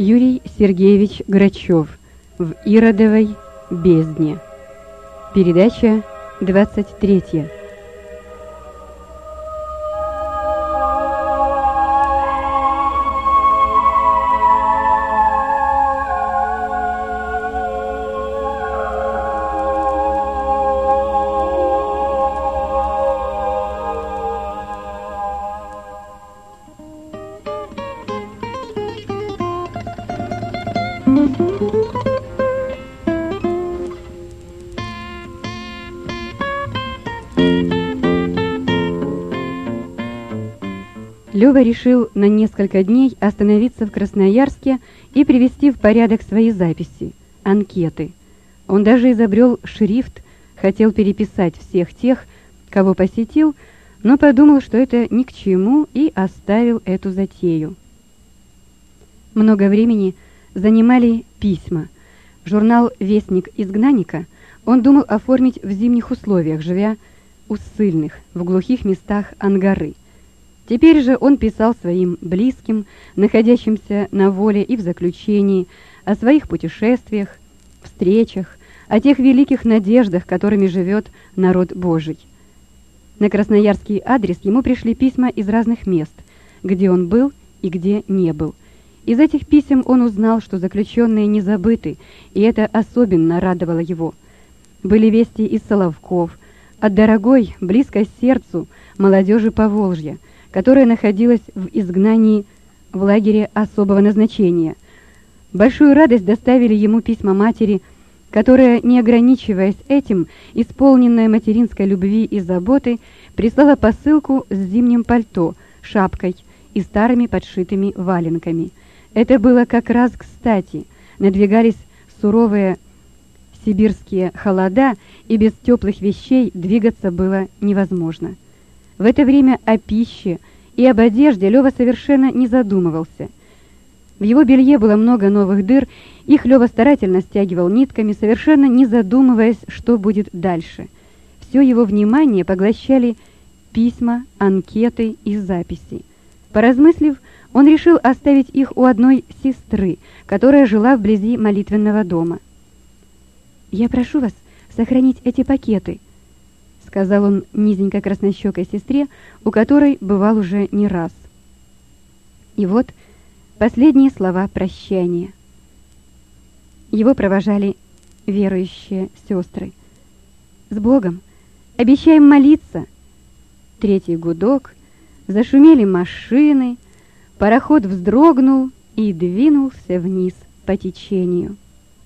Юрий Сергеевич Грачев в Иродовой бездне. Передача 23. Лёва решил на несколько дней остановиться в Красноярске и привести в порядок свои записи, анкеты. Он даже изобрел шрифт, хотел переписать всех тех, кого посетил, но подумал, что это ни к чему, и оставил эту затею. Много времени занимали письма. Журнал «Вестник изгнанника» он думал оформить в зимних условиях, живя у ссыльных, в глухих местах Ангары. Теперь же он писал своим близким, находящимся на воле и в заключении, о своих путешествиях, встречах, о тех великих надеждах, которыми живет народ Божий. На красноярский адрес ему пришли письма из разных мест, где он был и где не был. Из этих писем он узнал, что заключенные не забыты, и это особенно радовало его. Были вести из Соловков, от дорогой, близкой сердцу молодежи Поволжья, которая находилась в изгнании в лагере особого назначения. Большую радость доставили ему письма матери, которая, не ограничиваясь этим, исполненная материнской любви и заботы, прислала посылку с зимним пальто, шапкой и старыми подшитыми валенками. Это было как раз кстати. Надвигались суровые сибирские холода, и без теплых вещей двигаться было невозможно. В это время о пище и об одежде Лёва совершенно не задумывался. В его белье было много новых дыр, их Лёва старательно стягивал нитками, совершенно не задумываясь, что будет дальше. Все его внимание поглощали письма, анкеты и записи. Поразмыслив, он решил оставить их у одной сестры, которая жила вблизи молитвенного дома. «Я прошу вас сохранить эти пакеты», — сказал он низенькой краснощекой сестре, у которой бывал уже не раз. И вот последние слова прощания. Его провожали верующие сестры. «С Богом! Обещаем молиться!» Третий гудок, зашумели машины, пароход вздрогнул и двинулся вниз по течению.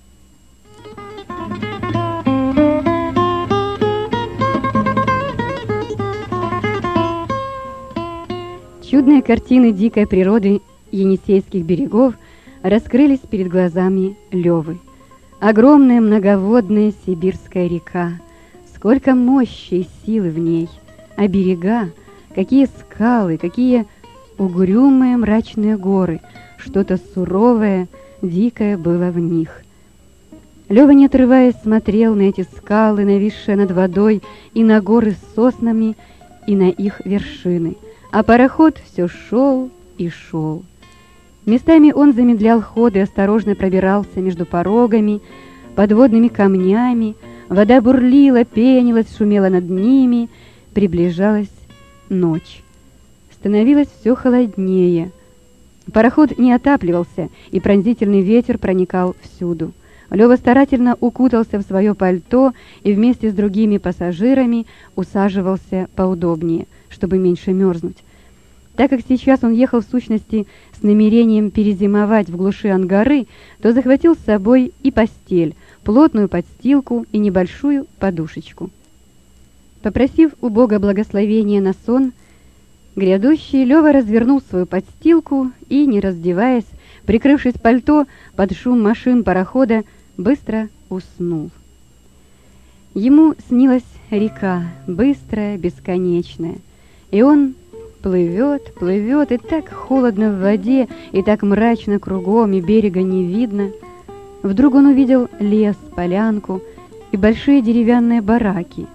Чудные картины дикой природы Енисейских берегов раскрылись перед глазами Лёвы. Огромная многоводная сибирская река, сколько мощи и силы в ней, а берега, какие скалы, какие угрюмые мрачные горы, что-то суровое, дикое было в них. Лёва, не отрываясь, смотрел на эти скалы, нависшие над водой, и на горы с соснами, и на их вершины. А пароход все шел и шел. Местами он замедлял ход и осторожно пробирался между порогами, подводными камнями. Вода бурлила, пенилась, шумела над ними. Приближалась ночь. Становилось все холоднее. Пароход не отапливался, и пронзительный ветер проникал всюду. Лёва старательно укутался в свое пальто и вместе с другими пассажирами усаживался поудобнее, чтобы меньше мерзнуть. Так как сейчас он ехал в сущности с намерением перезимовать в глуши Ангары, то захватил с собой и постель, плотную подстилку и небольшую подушечку. Попросив у Бога благословения на сон грядущий, Лёва развернул свою подстилку и, не раздеваясь, прикрывшись пальто под шум машин парохода, быстро уснул. Ему снилась река, быстрая, бесконечная, и он плывет, плывет, и так холодно в воде, и так мрачно кругом, и берега не видно. Вдруг он увидел лес, полянку и большие деревянные бараки.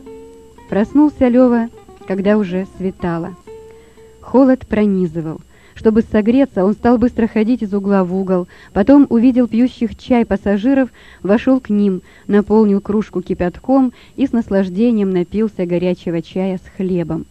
Проснулся Лёва, когда уже светало. Холод пронизывал. Чтобы согреться, он стал быстро ходить из угла в угол, потом увидел пьющих чай пассажиров, вошел к ним, наполнил кружку кипятком и с наслаждением напился горячего чая с хлебом.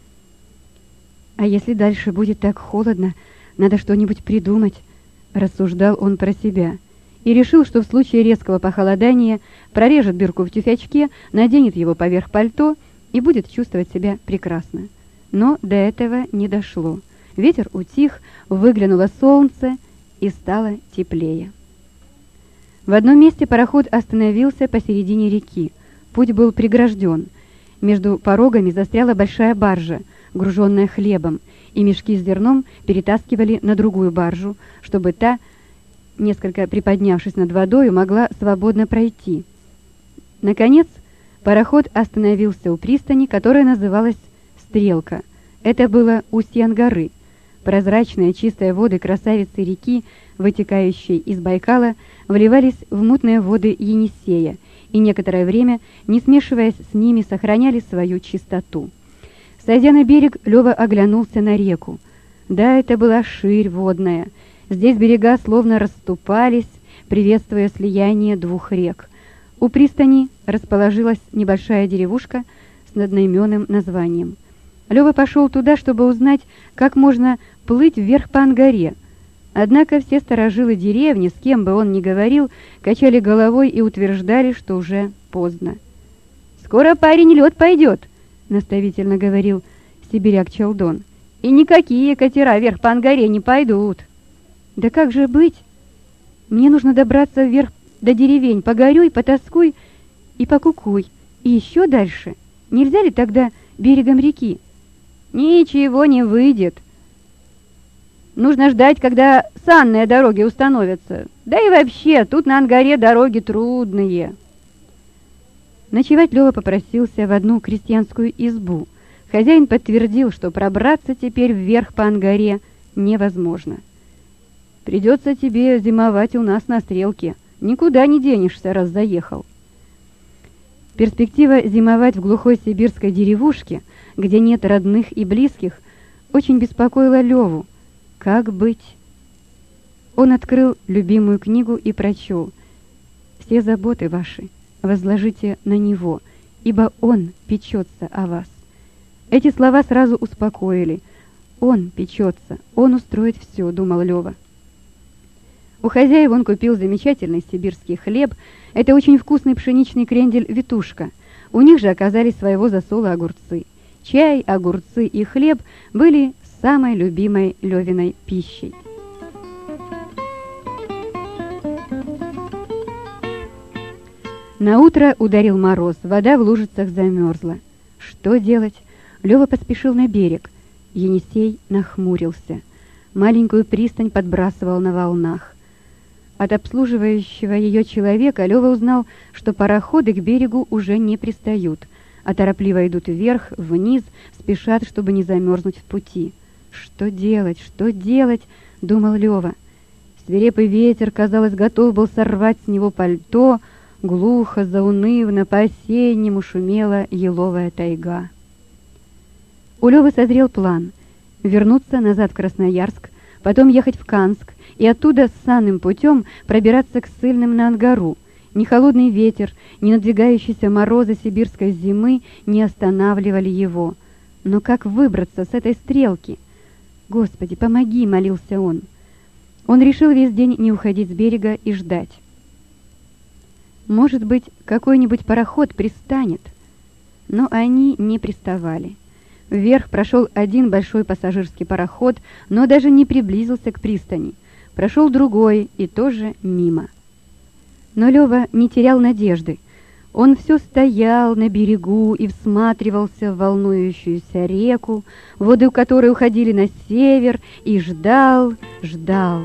«А если дальше будет так холодно, надо что-нибудь придумать», — рассуждал он про себя, и решил, что в случае резкого похолодания прорежет дырку в тюфячке, наденет его поверх пальто и будет чувствовать себя прекрасно. Но до этого не дошло. Ветер утих, выглянуло солнце и стало теплее. В одном месте пароход остановился посередине реки. Путь был прегражден. Между порогами застряла большая баржа, груженная хлебом, и мешки с зерном перетаскивали на другую баржу, чтобы та, несколько приподнявшись над водой, могла свободно пройти. Наконец, пароход остановился у пристани, которая называлась «Стрелка». Это было устье горы. Прозрачные чистые воды красавицы реки, вытекающей из Байкала, вливались в мутные воды Енисея и некоторое время, не смешиваясь с ними, сохраняли свою чистоту. Сойдя на берег, Лёва оглянулся на реку. Да, это была ширь водная. Здесь берега словно расступались, приветствуя слияние двух рек. У пристани расположилась небольшая деревушка с одноименным названием. Лёва пошел туда, чтобы узнать, как можно плыть вверх по Ангаре. Однако все старожилы деревни, с кем бы он ни говорил, качали головой и утверждали, что уже поздно. «Скоро, парень, лед пойдет», — наставительно говорил сибиряк Челдон. «И никакие катера вверх по Ангаре не пойдут». «Да как же быть? Мне нужно добраться вверх до деревень, погорюй, потаскуй и покукуй. И еще дальше. Нельзя ли тогда берегом реки?» «Ничего не выйдет. Нужно ждать, когда санные дороги установятся. Да и вообще, тут на Ангаре дороги трудные». Ночевать Лёва попросился в одну крестьянскую избу. Хозяин подтвердил, что пробраться теперь вверх по Ангаре невозможно. «Придется тебе зимовать у нас на Стрелке. Никуда не денешься, раз заехал». Перспектива зимовать в глухой сибирской деревушке, где нет родных и близких, очень беспокоила Леву. Как быть? Он открыл любимую книгу и прочел: «Все заботы ваши возложите на него, ибо он печется о вас». Эти слова сразу успокоили. «Он печется, он устроит все», — думал Лева. У хозяев он купил замечательный сибирский хлеб. Это очень вкусный пшеничный крендель «Витушка». У них же оказались своего засола огурцы. Чай, огурцы и хлеб были самой любимой Левиной пищей. Наутро ударил мороз, вода в лужицах замерзла. Что делать? Лева поспешил на берег. Енисей нахмурился. Маленькую пристань подбрасывал на волнах. От обслуживающего ее человека Лева узнал, что пароходы к берегу уже не пристают, а торопливо идут вверх, вниз, спешат, чтобы не замерзнуть в пути. «Что делать? Что делать?» — думал Лева. Свирепый ветер, казалось, готов был сорвать с него пальто. Глухо, заунывно, по-осеннему шумела еловая тайга. У Левы созрел план — вернуться назад в Красноярск, потом ехать в Канск и оттуда санным путем пробираться к ссыльным на Ангару. Ни холодный ветер, ни надвигающиеся морозы сибирской зимы не останавливали его. Но как выбраться с этой стрелки? «Господи, помоги!» — молился он. Он решил весь день не уходить с берега и ждать. Может быть, какой-нибудь пароход пристанет. Но они не приставали. Вверх прошел один большой пассажирский пароход, но даже не приблизился к пристани. Прошел другой и тоже мимо. Но Лева не терял надежды. Он все стоял на берегу и всматривался в волнующуюся реку, воды которой уходили на север, и ждал, ждал.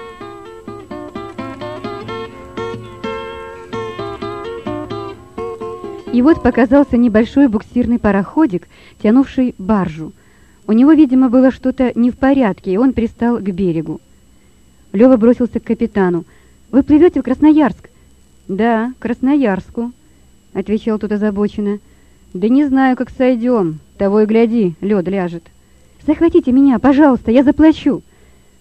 И вот показался небольшой буксирный пароходик, тянувший баржу. У него, видимо, было что-то не в порядке, и он пристал к берегу. Лева бросился к капитану. «Вы плывете в Красноярск?» «Да, к Красноярску», — отвечал тот озабоченно. «Да не знаю, как сойдем. Того и гляди, лед ляжет». «Захватите меня, пожалуйста, я заплачу».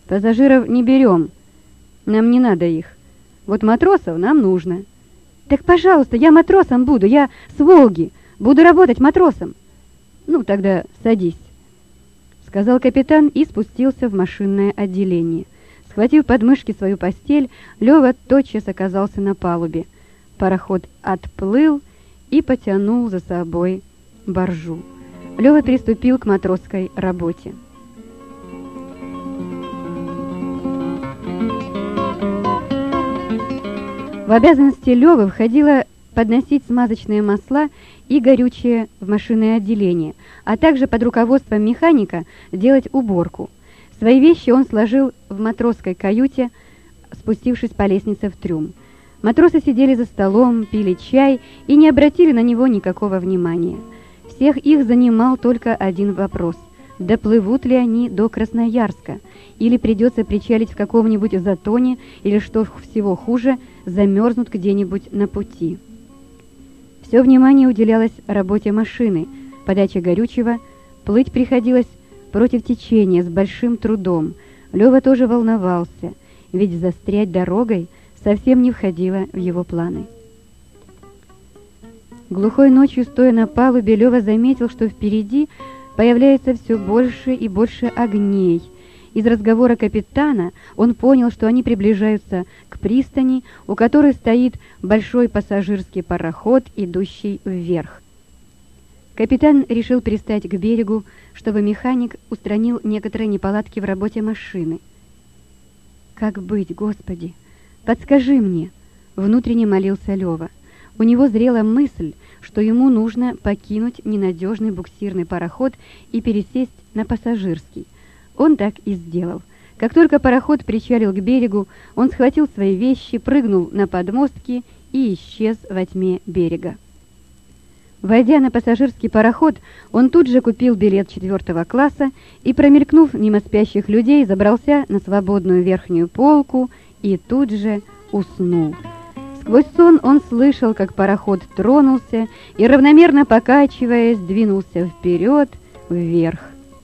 «Пассажиров не берем. Нам не надо их. Вот матросов нам нужно». «Так, пожалуйста, я матросом буду, я с Волги, буду работать матросом». «Ну, тогда садись», — сказал капитан и спустился в машинное отделение. Схватив под мышки свою постель, Лёва тотчас оказался на палубе. Пароход отплыл и потянул за собой баржу. Лёва приступил к матросской работе. В обязанности Лёвы входило подносить смазочные масла и горючее в машинное отделение, а также под руководством механика делать уборку. Свои вещи он сложил в матросской каюте, спустившись по лестнице в трюм. Матросы сидели за столом, пили чай и не обратили на него никакого внимания. Всех их занимал только один вопрос: доплывут ли они до Красноярска, или придется причалить в каком-нибудь затоне, или, что всего хуже, замерзнут где-нибудь на пути. Все внимание уделялось работе машины, подаче горючего, плыть приходилось против течения с большим трудом. Лёва тоже волновался, ведь застрять дорогой совсем не входило в его планы. Глухой ночью, стоя на палубе, Лёва заметил, что впереди появляется все больше и больше огней. Из разговора капитана он понял, что они приближаются к пристани, у которой стоит большой пассажирский пароход, идущий вверх. Капитан решил пристать к берегу, чтобы механик устранил некоторые неполадки в работе машины. «Как быть, Господи? Подскажи мне!» — внутренне молился Лёва. У него зрела мысль, что ему нужно покинуть ненадежный буксирный пароход и пересесть на пассажирский. Он так и сделал. Как только пароход причалил к берегу, он схватил свои вещи, прыгнул на подмостки и исчез во тьме берега. Войдя на пассажирский пароход, он тут же купил билет 4 класса и, промелькнув мимо спящих людей, забрался на свободную верхнюю полку и тут же уснул. Сквозь сон он слышал, как пароход тронулся и, равномерно покачиваясь, двинулся вперед, вверх.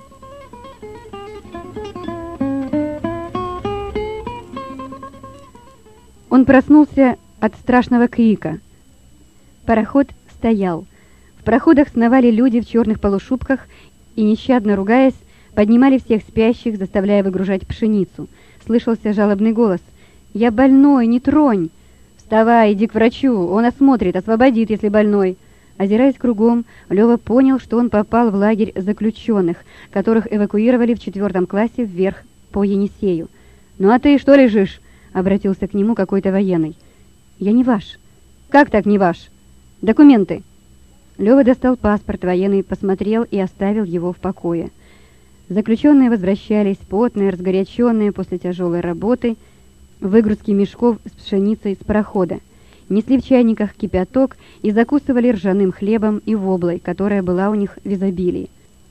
Он проснулся от страшного крика. Пароход стоял. В проходах сновали люди в черных полушубках и, нещадно ругаясь, поднимали всех спящих, заставляя выгружать пшеницу. Слышался жалобный голос: «Я больной, не тронь!» «Вставай, иди к врачу, он осмотрит, освободит, если больной». Озираясь кругом, Лёва понял, что он попал в лагерь заключенных, которых эвакуировали в 4 классе вверх по Енисею. «Ну а ты что лежишь?» — обратился к нему какой-то военный. «Я не ваш». «Как так не ваш? Документы». Лёва достал паспорт, военный посмотрел и оставил его в покое. Заключенные возвращались, потные, разгоряченные после тяжелой работы, выгрузки мешков с пшеницей с парохода, несли в чайниках кипяток и закусывали ржаным хлебом и воблой, которая была у них в изобилии.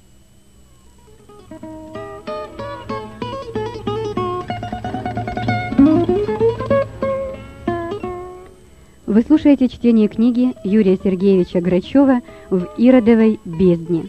Вы слушаете чтение книги Юрия Сергеевича Грачева «В Иродовой бездне».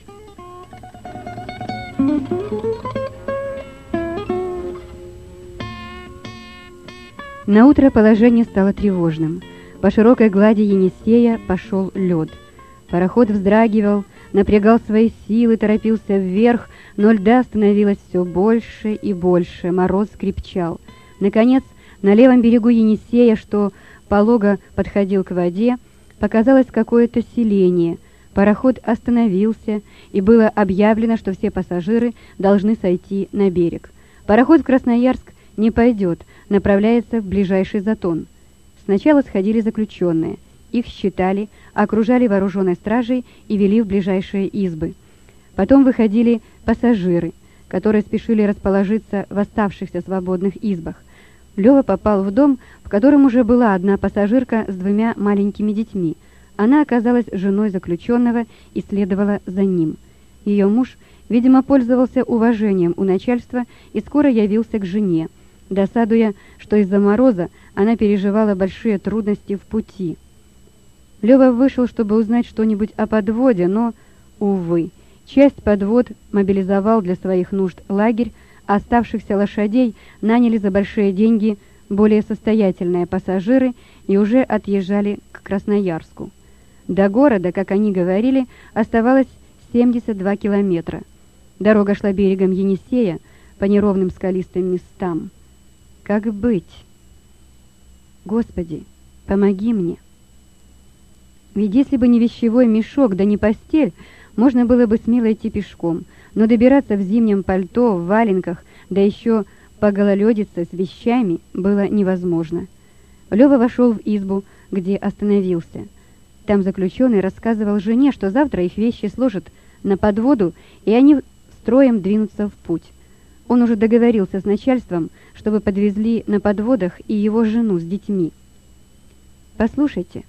Наутро положение стало тревожным. По широкой глади Енисея пошел лед. Пароход вздрагивал, напрягал свои силы, торопился вверх, но льда становилось все больше и больше, мороз крепчал. Наконец, на левом берегу Енисея, что полого подходил к воде, показалось какое-то селение. Пароход остановился, и было объявлено, что все пассажиры должны сойти на берег. Пароход в Красноярск не пойдет, направляется в ближайший затон. Сначала сходили заключенные. Их считали, окружали вооруженной стражей и вели в ближайшие избы. Потом выходили пассажиры, которые спешили расположиться в оставшихся свободных избах. Лёва попал в дом, в котором уже была одна пассажирка с 2 маленькими детьми. Она оказалась женой заключенного и следовала за ним. Ее муж, видимо, пользовался уважением у начальства и скоро явился к жене, досадуя, что из-за мороза она переживала большие трудности в пути. Лёва вышел, чтобы узнать что-нибудь о подводе, но, увы, часть подвод мобилизовал для своих нужд лагерь, Оставшихся лошадей наняли за большие деньги более состоятельные пассажиры и уже отъезжали к Красноярску. До города, как они говорили, оставалось 72 километра. Дорога шла берегом Енисея по неровным скалистым местам. Как быть? Господи, помоги мне. Ведь если бы не вещевой мешок, да не постель, можно было бы смело идти пешком, но добираться в зимнем пальто, в валенках, да еще погололедиться с вещами было невозможно. Лёва вошел в избу, где остановился. Там заключенный рассказывал жене, что завтра их вещи сложат на подводу, и они строем двинутся в путь. Он уже договорился с начальством, чтобы подвезли на подводах и его жену с детьми. «Послушайте»,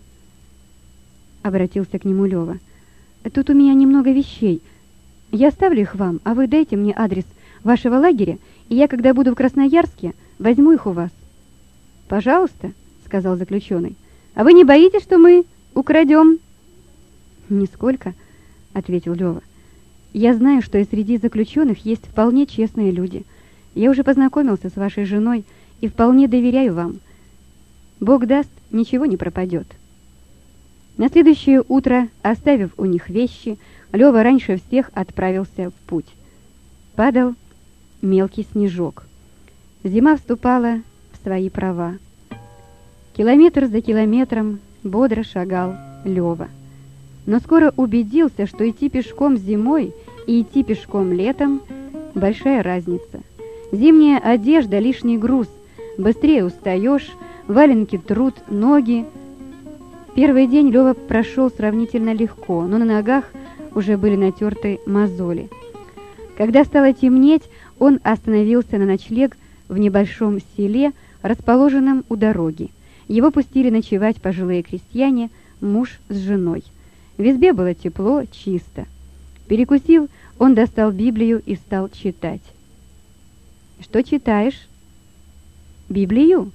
— обратился к нему Лёва, — «тут у меня немного вещей. Я оставлю их вам, а вы дайте мне адрес вашего лагеря, и я, когда буду в Красноярске, возьму их у вас». «Пожалуйста», — сказал заключенный. «А вы не боитесь, что мы украдем?» «Нисколько», — ответил Лёва. «Я знаю, что и среди заключенных есть вполне честные люди. Я уже познакомился с вашей женой и вполне доверяю вам. Бог даст, ничего не пропадет». На следующее утро, оставив у них вещи, Лёва раньше всех отправился в путь. Падал мелкий снежок. Зима вступала в свои права. Километр за километром бодро шагал Лёва. Но скоро убедился, что идти пешком зимой и идти пешком летом – большая разница. Зимняя одежда – лишний груз, быстрее устаешь, валенки трут ноги. Первый день Лёва прошел сравнительно легко, но на ногах уже были натерты мозоли. Когда стало темнеть, он остановился на ночлег в небольшом селе, расположенном у дороги. Его пустили ночевать пожилые крестьяне, муж с женой. В избе было тепло, чисто. Перекусив, он достал Библию и стал читать. «Что читаешь?» «Библию?»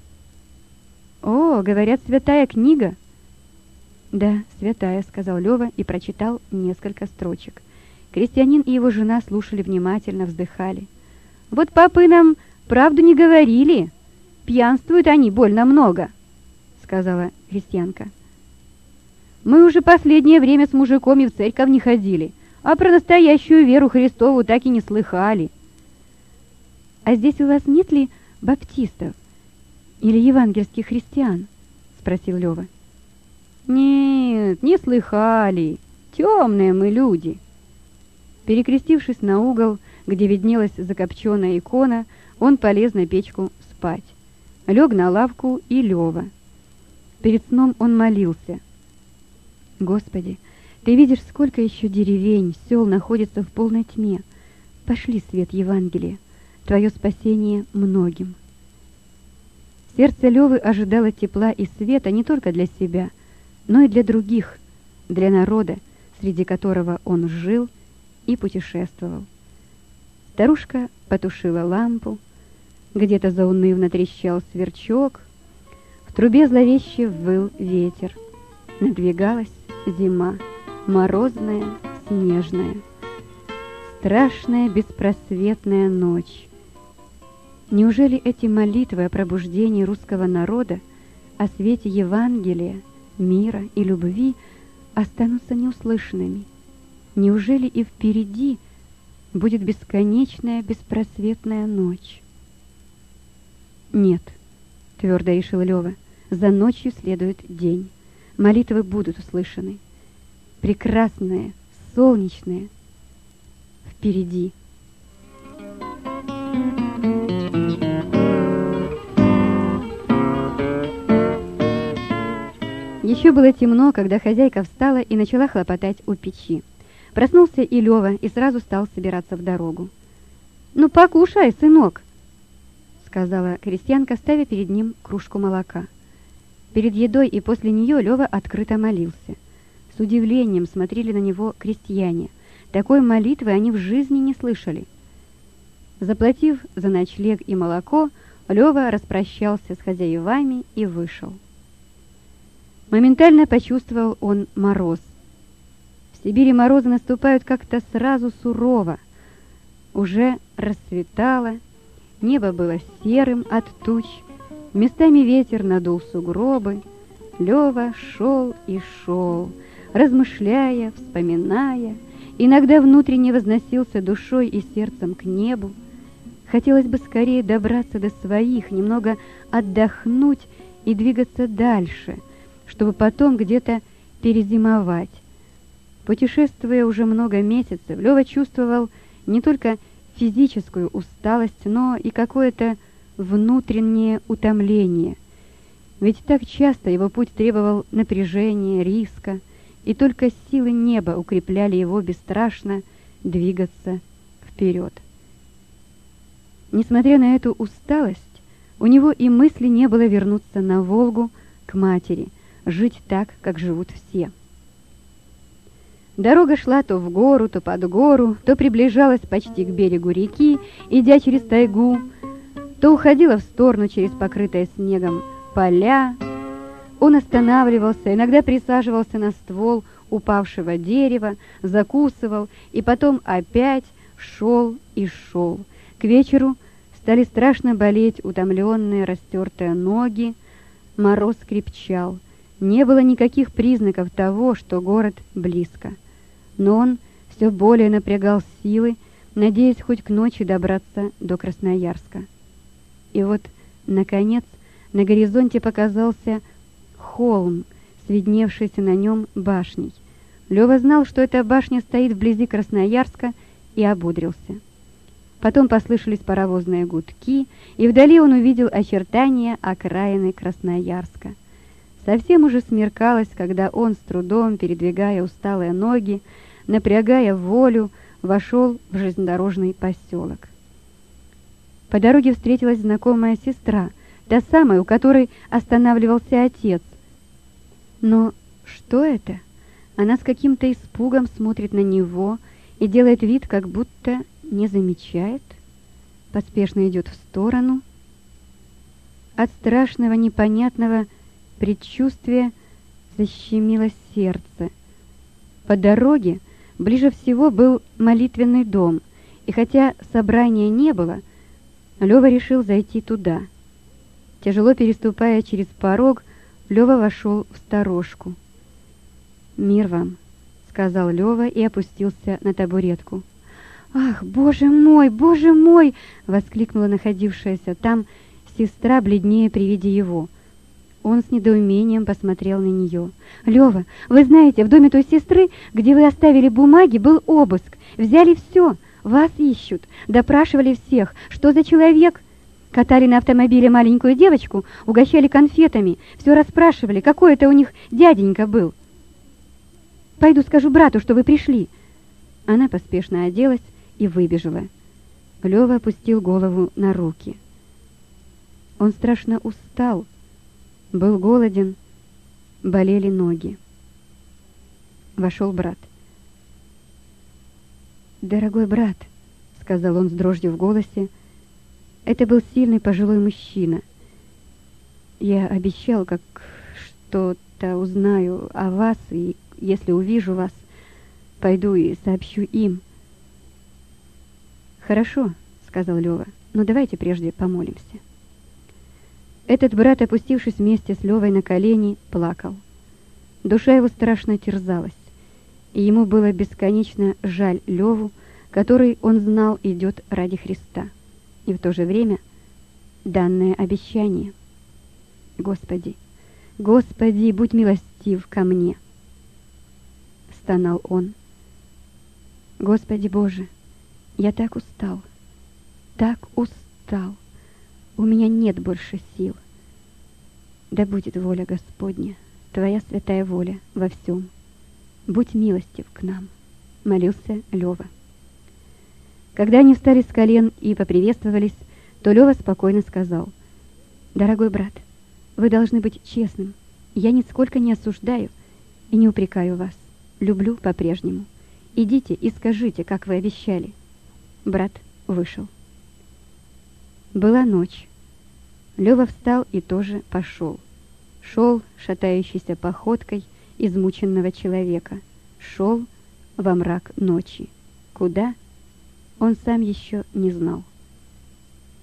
«О, говорят, святая книга». «Да, святая», — сказал Лёва и прочитал несколько строчек. Крестьянин и его жена слушали внимательно, вздыхали. «Вот папы нам правду не говорили. Пьянствуют они больно много», — сказала крестьянка. «Мы уже последнее время с мужиком и в церковь не ходили, а про настоящую веру Христову так и не слыхали». «А здесь у вас нет ли баптистов или евангельских христиан?» — спросил Лёва. «Нет, не слыхали. Темные мы люди». Перекрестившись на угол, где виднелась закопченная икона, он полез на печку спать. Лег на лавку и Лёва. Перед сном он молился. «Господи, Ты видишь, сколько еще деревень, сел находится в полной тьме. Пошли свет Евангелия, Твое спасение многим». Сердце Лёвы ожидало тепла и света не только для себя, но и для других, для народа, среди которого он жил и путешествовал. Старушка потушила лампу, где-то заунывно трещал сверчок, в трубе зловеще выл ветер. Надвигалась зима, морозная, снежная, страшная беспросветная ночь. Неужели эти молитвы о пробуждении русского народа, о свете Евангелия, мира и любви останутся неуслышанными? Неужели и впереди будет бесконечная беспросветная ночь? Нет, твердо решил Лёва, за ночью следует день. Молитвы будут услышаны. Прекрасные, солнечные впереди. Еще было темно, когда хозяйка встала и начала хлопотать у печи. Проснулся и Лёва, и сразу стал собираться в дорогу. «Ну, покушай, сынок», — сказала крестьянка, ставя перед ним кружку молока. Перед едой и после нее Лёва открыто молился. С удивлением смотрели на него крестьяне. Такой молитвы они в жизни не слышали. Заплатив за ночлег и молоко, Лёва распрощался с хозяевами и вышел. Моментально почувствовал он мороз. В Сибири морозы наступают как-то сразу сурово. Уже рассветало, Небо было серым от туч, местами ветер надул сугробы. Лёва шел и шел, размышляя, вспоминая, иногда внутренне возносился душой и сердцем к небу. Хотелось бы скорее добраться до своих, немного отдохнуть и двигаться дальше, чтобы потом где-то перезимовать. Путешествуя уже много месяцев, Лёва чувствовал не только физическую усталость, но и какое-то внутреннее утомление. Ведь так часто его путь требовал напряжения, риска, и только силы неба укрепляли его бесстрашно двигаться вперед. Несмотря на эту усталость, у него и мысли не было вернуться на Волгу к матери, жить так, как живут все. Дорога шла то в гору, то под гору, то приближалась почти к берегу реки, идя через тайгу, то уходила в сторону через покрытые снегом поля. Он останавливался, иногда присаживался на ствол упавшего дерева, закусывал и потом опять шел и шел. К вечеру стали страшно болеть утомленные растертые ноги, мороз крепчал. Не было никаких признаков того, что город близко. Но он все более напрягал силы, надеясь хоть к ночи добраться до Красноярска. И вот, наконец, на горизонте показался холм с видневшейся на нем башней. Лёва знал, что эта башня стоит вблизи Красноярска, и ободрился. Потом послышались паровозные гудки, и вдали он увидел очертания окраины Красноярска. Совсем уже смеркалось, когда он, с трудом передвигая усталые ноги, напрягая волю, вошел в железнодорожный поселок. По дороге встретилась знакомая сестра, та самая, у которой останавливался отец. Но что это? Она с каким-то испугом смотрит на него и делает вид, как будто не замечает, поспешно идет в сторону. От страшного непонятного предчувствия защемило сердце. По дороге ближе всего был молитвенный дом, и хотя собрания не было, Лёва решил зайти туда. Тяжело переступая через порог, Лёва вошел в сторожку. «Мир вам», — сказал Лёва и опустился на табуретку. «Ах, Боже мой, Боже мой!» — воскликнула находившаяся там сестра, бледнее при виде его. Он с недоумением посмотрел на нее. «Лёва, вы знаете, в доме той сестры, где вы оставили бумаги, был обыск. Взяли все, вас ищут, допрашивали всех. Что за человек? Катали на автомобиле маленькую девочку, угощали конфетами, все расспрашивали, какой это у них дяденька был. Пойду скажу брату, что вы пришли». Она поспешно оделась и выбежала. Лёва опустил голову на руки. Он страшно устал, был голоден, болели ноги. Вошел брат. «Дорогой брат», — сказал он с дрожью в голосе, — это был сильный пожилой мужчина. «Я обещал, как что-то узнаю о вас, и если увижу вас, пойду и сообщу им». «Хорошо», — сказал Лёва, — «но давайте прежде помолимся». Этот брат, опустившись вместе с Лёвой на колени, плакал. Душа его страшно терзалась, и ему было бесконечно жаль Лёву, который, он знал, идет ради Христа, и в то же время данное обещание. «Господи, Господи, будь милостив ко мне!» — стонал он. «Господи Боже, я так устал, так устал, у меня нет больше сил. Да будет воля Господня, Твоя святая воля во всем. Будь милостив к нам», — молился Лёва. Когда они встали с колен и поприветствовались, то Лёва спокойно сказал: «Дорогой брат, вы должны быть честным. Я нисколько не осуждаю и не упрекаю вас. Люблю по-прежнему. Идите и скажите, как вы обещали». Брат вышел. Была ночь. Лёва встал и тоже пошел. Шел шатающейся походкой измученного человека. Шел во мрак ночи. Куда? Он сам еще не знал.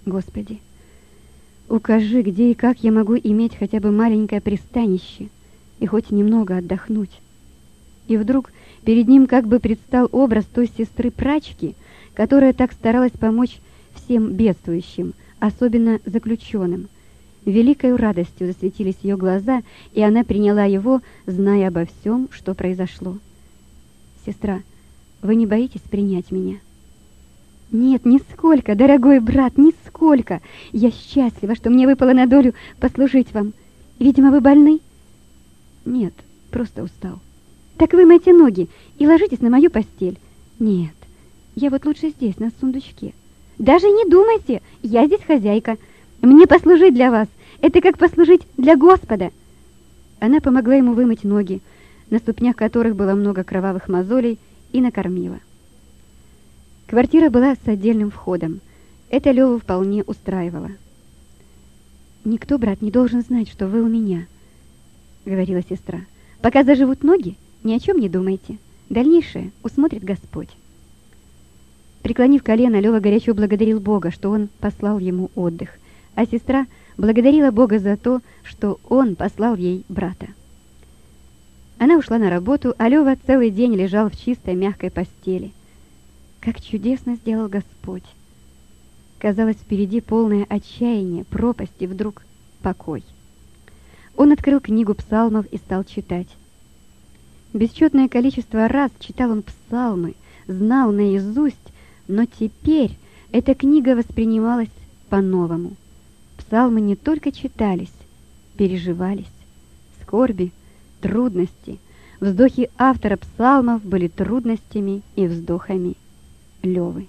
Господи, укажи, где и как я могу иметь хотя бы маленькое пристанище и хоть немного отдохнуть. И вдруг перед ним как бы предстал образ той сестры-прачки, которая так старалась помочь всем бедствующим, особенно заключенным. Великою радостью засветились ее глаза, и она приняла его, зная обо всем, что произошло. «Сестра, вы не боитесь принять меня?» «Нет, нисколько, дорогой брат, нисколько. Я счастлива, что мне выпало на долю послужить вам. Видимо, вы больны?» «Нет, просто устал». «Так вымойте ноги и ложитесь на мою постель». «Нет, я вот лучше здесь, на сундучке». «Даже не думайте, я здесь хозяйка. Мне послужить для вас — это как послужить для Господа». Она помогла ему вымыть ноги, на ступнях которых было много кровавых мозолей, и накормила. Квартира была с отдельным входом. Это Леву вполне устраивало. «Никто, брат, не должен знать, что вы у меня», — говорила сестра. «Пока заживут ноги, ни о чем не думайте. Дальнейшее усмотрит Господь». Преклонив колено, Лева горячо благодарил Бога, что он послал ему отдых, а сестра благодарила Бога за то, что он послал ей брата. Она ушла на работу, а Лева целый день лежал в чистой мягкой постели. Как чудесно сделал Господь! Казалось, впереди полное отчаяние, пропасть и вдруг покой. Он открыл книгу псалмов и стал читать. Бесчетное количество раз читал он псалмы, знал наизусть, но теперь эта книга воспринималась по-новому. Псалмы не только читались, переживались. Скорби, трудности, вздохи автора псалмов были трудностями и вздохами Левы.